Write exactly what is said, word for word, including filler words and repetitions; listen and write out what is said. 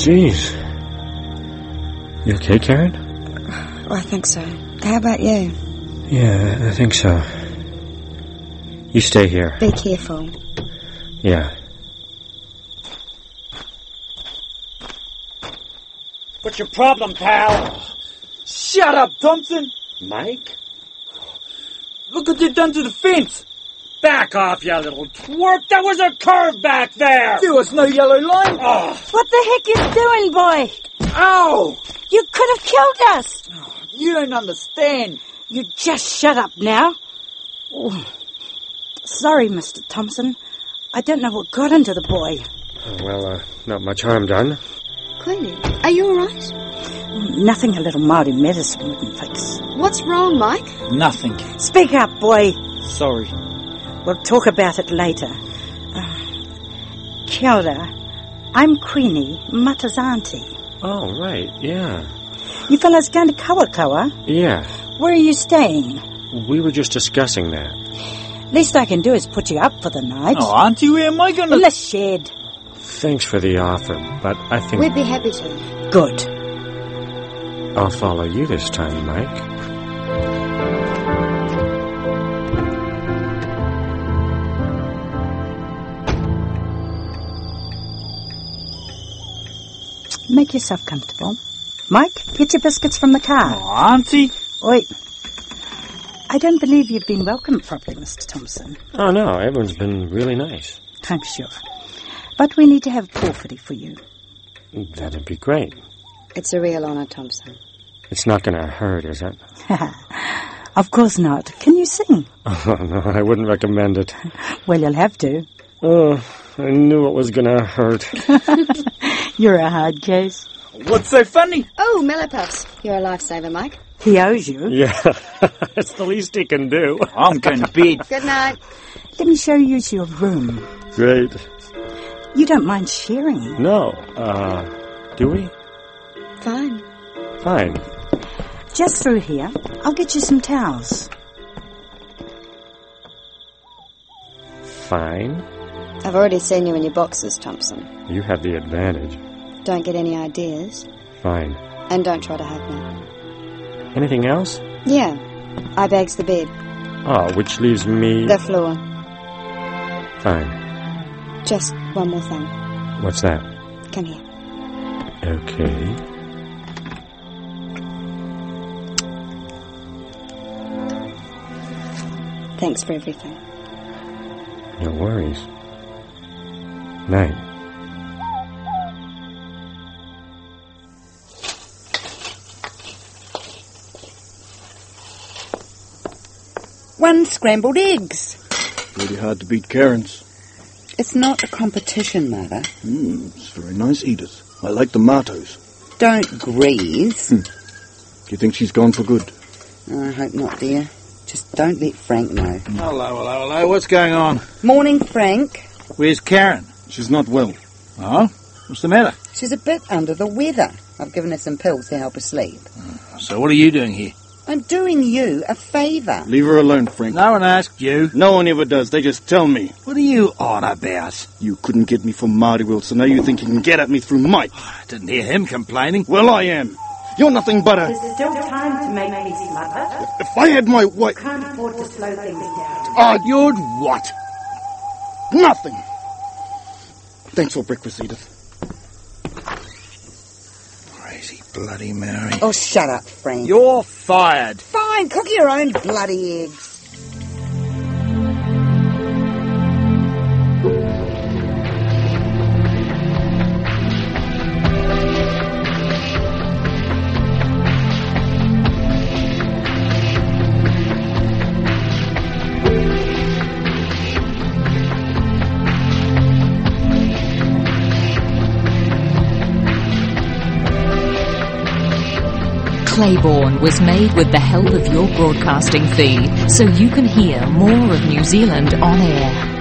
Jeez. You okay, Karen? Oh, I think so. How about you? Yeah, I think so. You stay here. Be careful. Yeah. What's your problem, pal? Shut up, Thompson! Mike? Look what you've done to the fence! Back off, you little twerp! That was a curve back there! There was no yellow line! Oh. What the heck you doing, boy? Ow! You could have killed us! Oh, you don't understand. You just shut up now. Oh. Sorry, Mister Thompson. I don't know what got into the boy. Oh, well, uh, not much harm done. Queenie, are you all right? Nothing a little Māori medicine wouldn't fix. What's wrong, Mike? Nothing. Speak up, boy. Sorry. We'll talk about it later. Uh, kia ora. I'm Queenie, Mata's auntie. Oh, right, yeah. You fellas going to Kawakawa? Yeah. Where are you staying? We were just discussing that. Least I can do is put you up for the night. Oh, auntie, where am I going to... In the shed. Thanks for the offer, but I think... We'd be happy to. Good. I'll follow you this time, Mike. Make yourself comfortable. Mike, get your biscuits from the car. Oh, auntie. Oi. I don't believe you've been welcomed properly, Mister Thompson. Oh, no, everyone's been really nice. I'm sure. But we need to have porphyry for you. That'd be great. It's a real honour, Thompson. It's not going to hurt, is it? Of course not. Can you sing? Oh, no, I wouldn't recommend it. Well, you'll have to. Oh, I knew it was going to hurt. You're a hard case. What's so funny? Oh, Millipuffs. You're a lifesaver, Mike. He owes you. Yeah, it's the least he can do. I'm going to bed. Good night. Let me show you to your room. Great. You don't mind sharing? No, uh, do we? Fine. Fine. Just through here. I'll get you some towels. Fine. I've already seen you in your boxes, Thompson. You have the advantage. Don't get any ideas. Fine. And don't try to have me. Anything else? Yeah. I bags the bed. Oh, which leaves me... The floor. Fine. Just one more thing. What's that? Come here. Okay. Thanks for everything. No worries. Night. One scrambled eggs. Really hard to beat Karen's. It's not a competition, Mother. Hmm, it's very nice, Edith. I like the tomatoes. Don't grease. Hmm. Do you think she's gone for good? I hope not, dear. Just don't let Frank know. Hello, hello, hello. What's going on? Morning, Frank. Where's Karen? She's not well. Oh? What's the matter? She's a bit under the weather. I've given her some pills to help her sleep. So what are you doing here? I'm doing you a favour. Leave her alone, Frank. No one asked you. No one ever does. They just tell me. What are you on about? You couldn't get me from Marty Wilson. Now you think you can get at me through Mike. I didn't hear him complaining. Well, I am. You're nothing but a... There's still time to make peace, Mother. If I had my wife... Can't afford to slow things down. Ah, You'd what? nothing. Thanks for breakfast, Edith. Crazy bloody Mary. Oh, shut up, Frank. You're fired. Fine, cook your own bloody eggs. Claiborne was made with the help of your broadcasting fee, so you can hear more of New Zealand on air.